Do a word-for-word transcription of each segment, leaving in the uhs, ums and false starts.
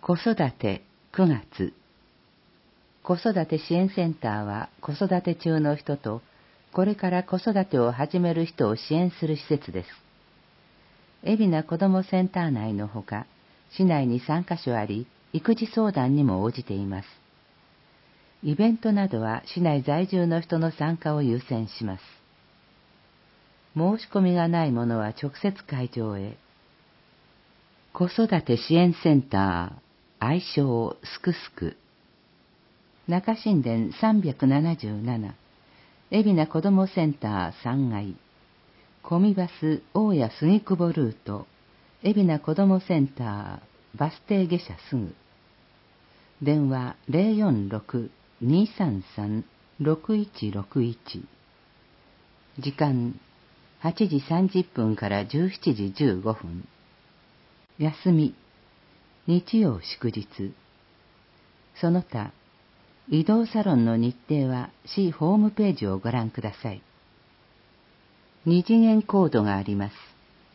子育てくがつ。子育て支援センターは子育て中の人とこれから子育てを始める人を支援する施設です。海老名子どもセンター内のほか、市内にさんかしょあり、育児相談にも応じています。イベントなどは市内在住の人の参加を優先します。申し込みがない者は直接会場へ。子育て支援センター、愛称すくすく。中新田さんびゃくななじゅうなな、海老名子どもセンターさんがい、コミバス大谷杉久保ルート、海老名子どもセンター、バス停下車すぐ。電話 ゼロよんろく にーさんさん ろくいちろくいち。時間はちじさんじゅっぷんからじゅうしちじじゅうごふん。休み日曜祝日。その他移動サロンの日程は市ホームページをご覧ください。二次元コードがあります。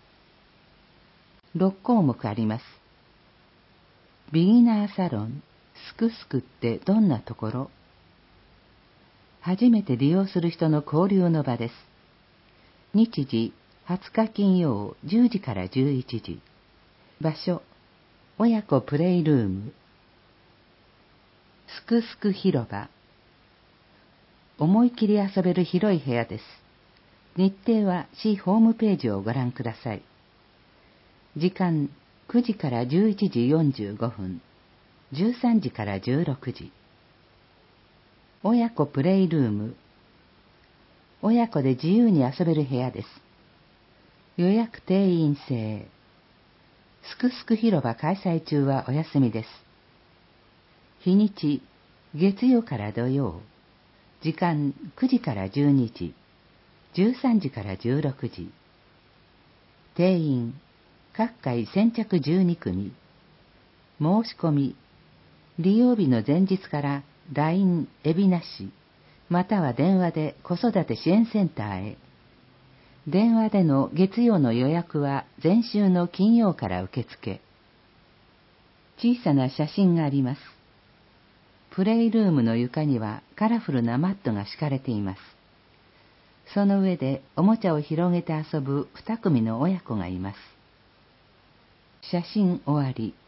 ろっこうもくあります。ビギナーサロンすくすくってどんなところ？初めて利用する人の交流の場です。日時はつか金曜じゅうじからじゅういちじ。場所親子プレイルーム。すくすく広場。思い切り遊べる広い部屋です。日程は市ホームページをご覧ください。時間くじからじゅういちじよんじゅうごふん、じゅうさんじからじゅうろくじ。親子プレイルーム。親子で自由に遊べる部屋です。予約定員制。すくすく広場開催中はお休みです。日にち月曜から土曜。時間くじからじゅうにじ、じゅうさんじからじゅうろくじ。定員各回先着じゅうにくみ。申し込み利用日の前日から ライン 海老名市または電話で子育て支援センターへ。電話での月曜の予約は前週の金曜から受付。小さな写真があります。プレイルームの床にはカラフルなマットが敷かれています。その上でおもちゃを広げて遊ぶ二組の親子がいます。写真終わり。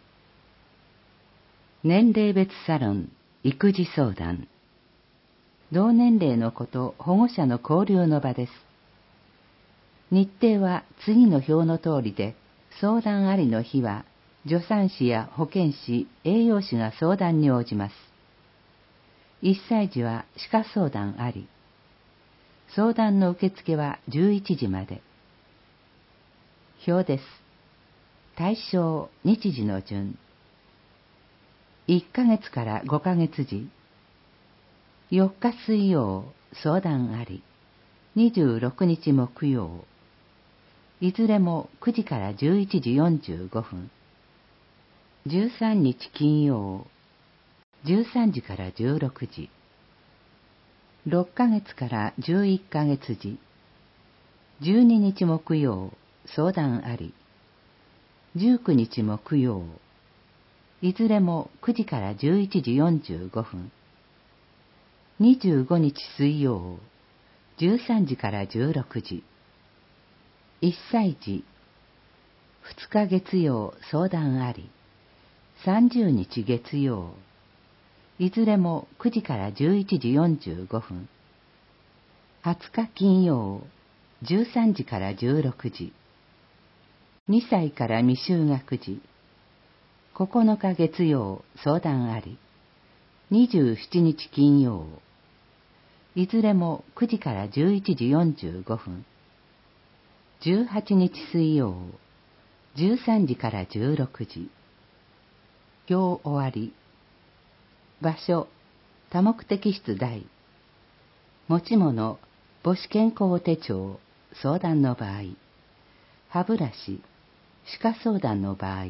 年齢別サロン、育児相談。同年齢の子と保護者の交流の場です。日程は次の表の通りで、相談ありの日は助産師や保健師、栄養士が相談に応じます。いっさい児は歯科相談あり。相談の受付はじゅういちじまで。表です。対象、日時の順。いっかげつからごかげつ時。よっか水曜、相談あり。にじゅうろくにち木曜。いずれもくじからじゅういちじよんじゅうごふん。じゅうさんにち金曜。じゅうさんじからじゅうろくじ。ろっかげつからじゅういっかげつ時。じゅうににち木曜、相談あり。じゅうくにち木曜。いずれもくじからじゅういちじよんじゅうごふん。にじゅうごにち水曜。じゅうさんじからじゅうろくじ。いっさい児。ふつか月曜、相談あり。さんじゅうにち月曜。いずれもくじからじゅういちじよんじゅうごふん。はつか金曜。じゅうさんじからじゅうろくじ。にさいから未就学児。ここのか月曜、相談あり。にじゅうしちにち金曜。いずれもくじからじゅういちじよんじゅうごふん。じゅうはちにち水曜。じゅうさんじからじゅうろくじ。表終わり。場所、多目的室大。持ち物、母子健康手帳、相談の場合。歯ブラシ、歯科相談の場合。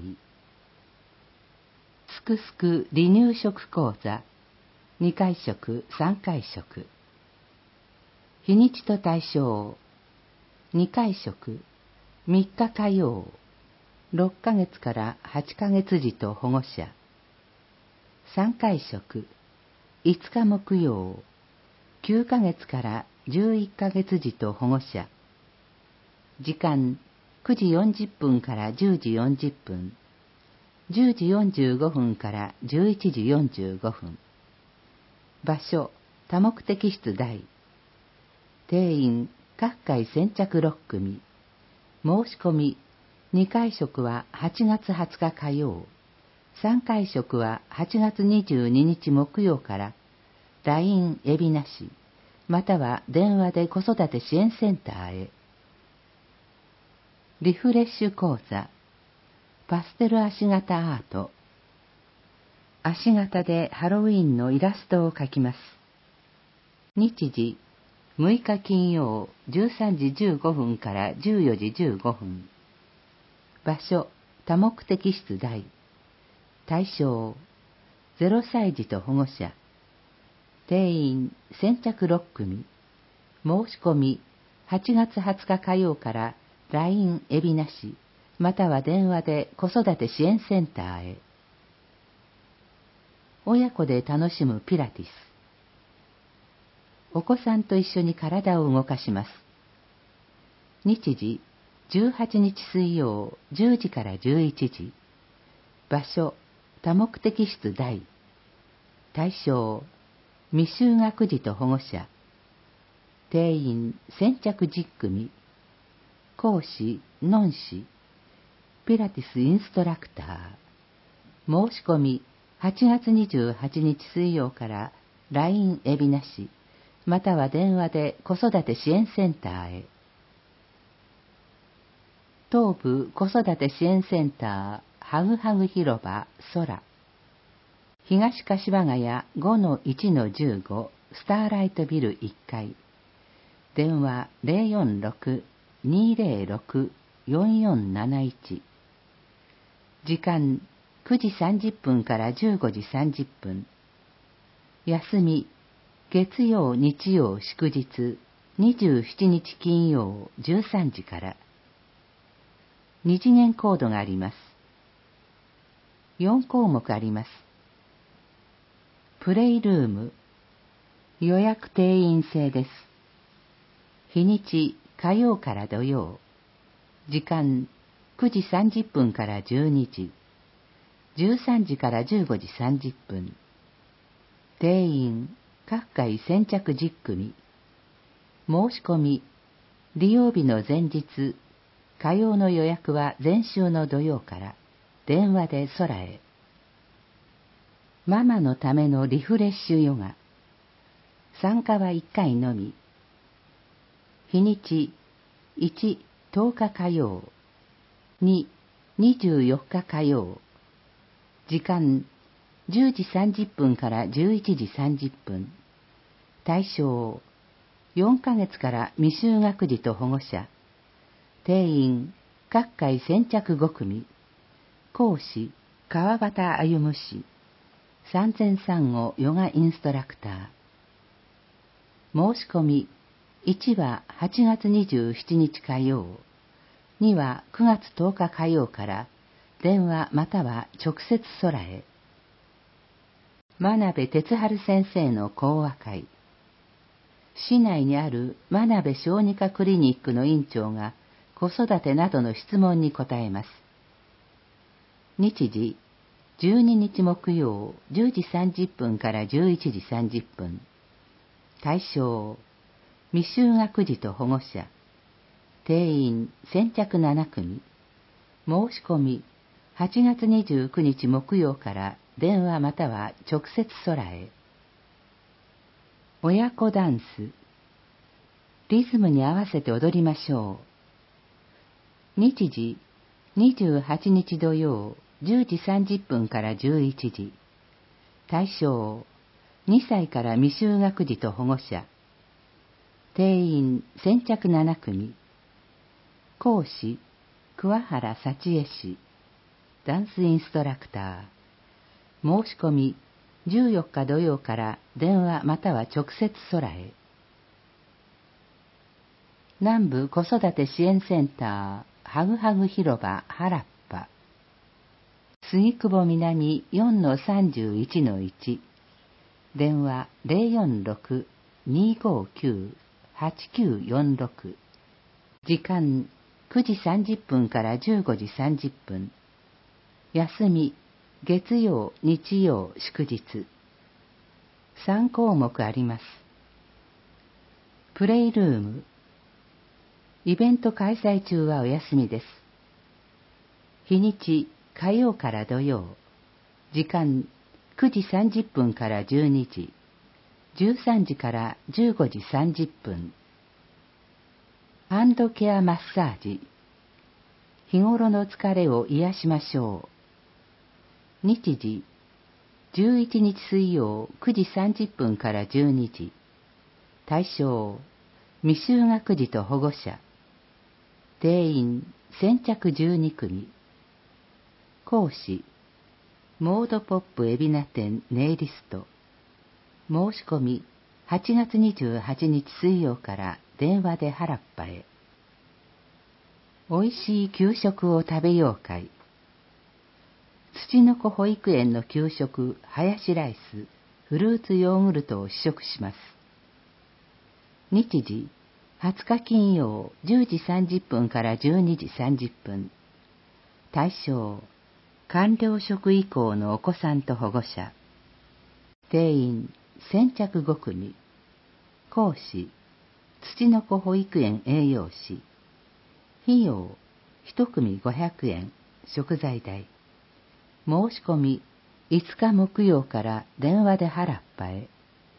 すくすく離乳食講座、にかい食、さんかい食。日にちと対象、にかい食、みっか火曜、ろっかげつからはちかげつ児と保護者。 さんかい食、いつか木曜、きゅうかげつからじゅういっかげつ児と保護者。時間、くじよんじゅっぷんからじゅうじよんじゅっぷん、じゅうじよんじゅうごふんからじゅういちじよんじゅうごふん。場所、多目的室大。定員、各回先着ろっくみ。申し込み、にかい食ははちがつはつか火曜、さんかい食ははちがつにじゅうににち木曜から、ライン 海老名市、または電話で子育て支援センターへ。リフレッシュ講座、パステル足型アート。足型でハロウィンのイラストを描きます。日時、むいか金曜じゅうさんじじゅうごふんからじゅうよじじゅうごふん。場所、多目的室大。対象、ゼロさい児と保護者。定員、先着ろっくみ。申し込み、はちがつはつか火曜から ライン 海老名市、または電話で子育て支援センターへ。親子で楽しむピラティス。お子さんと一緒に体を動かします。日時、じゅうはちにち水曜じゅうじからじゅういちじ。場所、多目的室大。対象、未就学児と保護者。定員、先着じゅっくみ。講師、ノン師。ピラティスインストラクター。申し込み、はちがつにじゅうはちにち水曜から ライン 海老名市、または電話で子育て支援センターへ。東部子育て支援センター、ハグハグ広場、空。東柏ヶ谷 ごのいちのじゅうご スターライトビルいっかい。電話 ゼロよんろく にゼロろく よんよんなないち。時間、くじさんじゅっぷんからじゅうごじさんじゅっぷん。休み、月曜、日曜、祝日、にじゅうしちにち金曜じゅうさんじから。二次元コードがあります。よんこうもくあります。プレイルーム、予約定員制です。日にち、火曜から土曜。時間、くじさんじゅっぷんからじゅうにじ。じゅうさんじからじゅうごじさんじゅっぷん。定員、各回先着じゅっくみ。申し込み、利用日の前日、火曜の予約は前週の土曜から、電話で空へ。ママのためのリフレッシュヨガ。参加はいっかいのみ。日にち、いち、とおか火曜。に、にじゅうよっか火曜。時間、じゅうじさんじゅっぷんからじゅういちじさんじゅっぷん。対象、よんかげつから未就学児と保護者。定員、各回先着ごくみ。講師、川端歩氏。産前産後ヨガインストラクター。申し込み、いちははちがつにじゅうしちにち火曜、にはくがつとおか火曜から電話または直接空へ。真鍋哲春先生の講話会。市内にある真鍋小児科クリニックの院長が子育てなどの質問に答えます。日時、じゅうににち木曜じゅうじさんじゅっぷんからじゅういちじさんじゅっぷん。対象、未就学児と保護者。定員、先着ななくみ。申し込み、はちがつにじゅうくにち木曜から電話または直接空へ。親子ダンス。リズムに合わせて踊りましょう。日時、にじゅうはちにち土曜じゅうじさんじゅっぷんからじゅういちじ。対象、にさいから未就学児と保護者。定員、先着ななくみ。講師、桑原幸恵氏。ダンスインストラクター。申し込み、じゅうよっか土曜から電話または直接空へ。南部子育て支援センター、ハグハグ広場原っぱ。 杉久保南 よんのさんじゅういちのいち、電話 ゼロよんろく にーごーきゅう はちきゅうよんろく、時間くじさんじゅっぷんからじゅうごじさんじゅっぷん、休み月曜、日曜、祝日。さん項目あります。プレイルーム。イベント開催中はお休みです。日にち火曜から土曜。時間くじさんじゅっぷんからじゅうにじ、じゅうさんじからじゅうごじさんじゅっぷん。ハンドケアマッサージ。日頃の疲れを癒しましょう。日時じゅういちにち水曜くじさんじゅっぷんからじゅうにじ。対象未就学児と保護者。定員先着じゅうにくみ。講師モードポップ海老名店ネイリスト。申し込みはちがつにじゅうはちにち水曜から電話で原っぱへ。おいしい給食を食べよう会。土の子保育園の給食ハヤシライス、フルーツヨーグルトを試食します。日時はつか金曜じゅうじさんじゅっぷんからじゅうにじさんじゅっぷん。対象完了職以降のお子さんと保護者。定員先着ごくみ。講師土の子保育園栄養士。費用いちくみごひゃくえん、食材代。申し込みいつか木曜から電話で原っぱへ。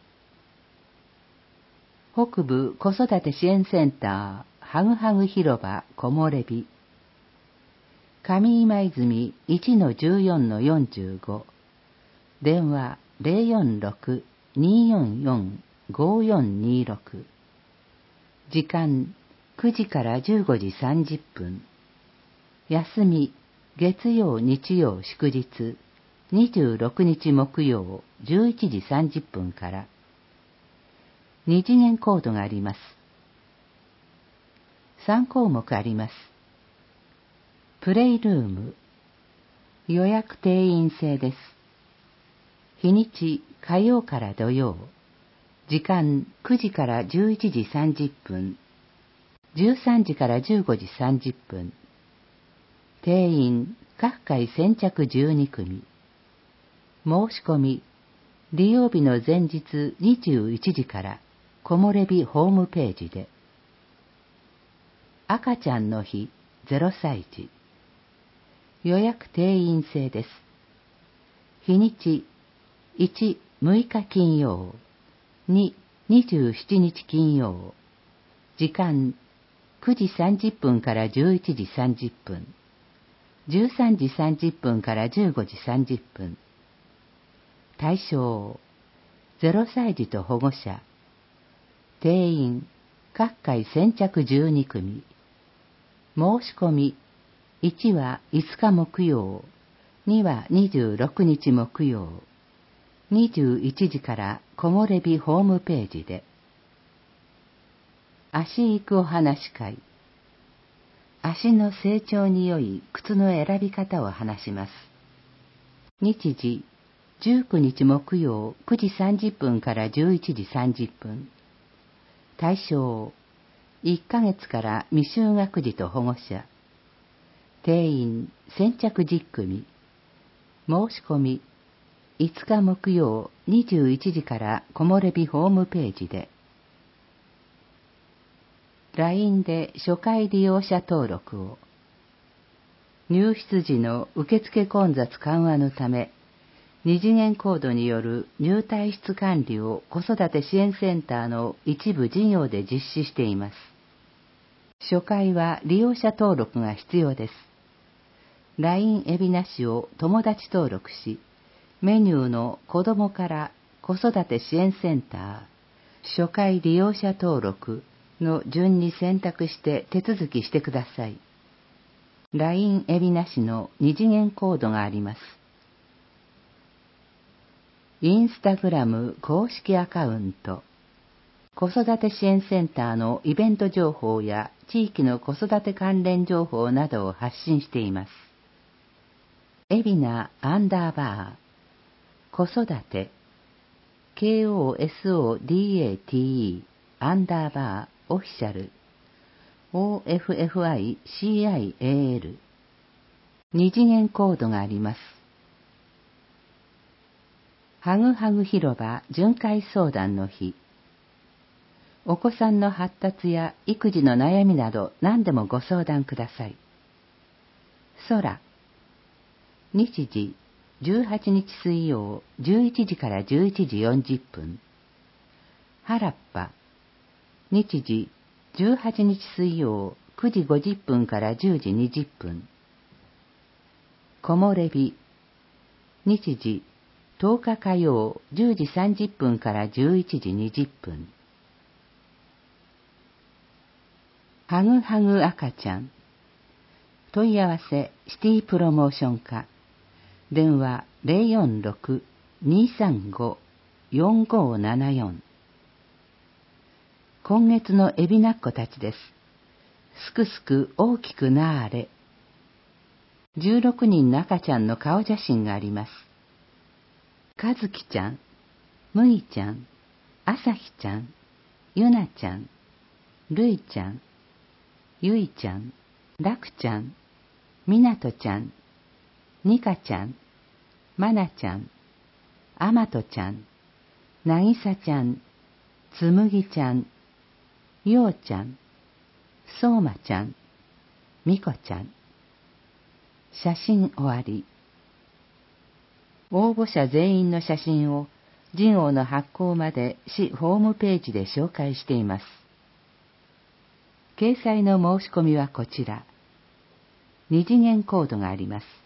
北部子育て支援センターはぐはぐ広場木漏れ日。上今泉 いちのじゅうよんのよんじゅうご、電話 ゼロよんろく にーよんよん ごよんにーろく、時間くじからじゅうごじさんじゅっぷん、休み月曜日曜祝日にじゅうろくにち木曜じゅういちじさんじゅっぷんから。二次元コードがあります。さん項目あります。プレイルーム。予約定員制です。日にち火曜から土曜。時間くじからじゅういちじさんじゅっぷん、じゅうさんじからじゅうごじさんじゅっぷん。定員各回先着じゅうにくみ。申し込み利用日の前日にじゅういちじから木漏れ日ホームページで。赤ちゃんの日ゼロさいじ。予約定員制です。日にちいち、むいか金曜、に、にじゅうしちにち金曜。時間くじさんじゅっぷんからじゅういちじさんじゅっぷん、じゅうさんじさんじゅっぷんからじゅうごじさんじゅっぷん。対象ゼロさいじと保護者。定員各回先着じゅうにくみ。申し込みいちはいつか木曜、にはにじゅうろくにち木曜、にじゅういちじから木漏れ日ホームページで。足育お話会。足の成長に良い靴の選び方を話します。日時じゅうくにち木曜くじさんじゅっぷんからじゅういちじさんじゅっぷん。対象いっかげつから未就学児と保護者。定員先着じゅっくみ。申し込みいつか木曜にじゅういちじから木漏れ日ホームページで。ライン で初回利用者登録を。入室時の受付混雑緩和のため、二次元コードによる入退室管理を子育て支援センターの一部事業で実施しています。初回は利用者登録が必要です。ライン 海老名市を友達登録し、メニューの子どもから子育て支援センター、初回利用者登録の順に選択して手続きしてください。ライン 海老名市の二次元コードがあります。インスタグラム公式アカウント。子育て支援センターのイベント情報や地域の子育て関連情報などを発信しています。 エビナアンダーバー子育て ケーオーエスオーディーエーティーイー アンダーバーオフィシャル オーエフエフアイシーアイエーエル 二次元コードがあります。ハグハグ広場巡回相談の日。お子さんの発達や育児の悩みなど何でもご相談ください。空。日時じゅうはちにち水曜じゅういちじからじゅういちじよんじゅっぷん。原っぱ。日時じゅうはちにち水曜くじごじゅっぷんからじゅうじにじゅっぷん。木漏れ日。日時とおか火曜じゅうじさんじゅっぷんからじゅういちじにじゅっぷん。ハグハグ赤ちゃん。問い合わせシティプロモーション課。電話 ゼロよんろく にーさんご よんごーななよん。今月のエビナッコたちです。すくすく大きくなーれ。じゅうろくにんの赤ちゃんの顔写真があります。かずきちゃん、むいちゃん、あさひちゃん、ゆなちゃん、るいちゃん、ゆいちゃん、らくちゃん、みなとちゃん、にかちゃん、まなちゃん、あまとちゃん、なぎさちゃん、つむぎちゃん、ようちゃん、そうまちゃん、みこちゃん。写真終わり。応募者全員の写真をジオの発行まで市ホームページで紹介しています。掲載の申し込みはこちら。二次元コードがあります。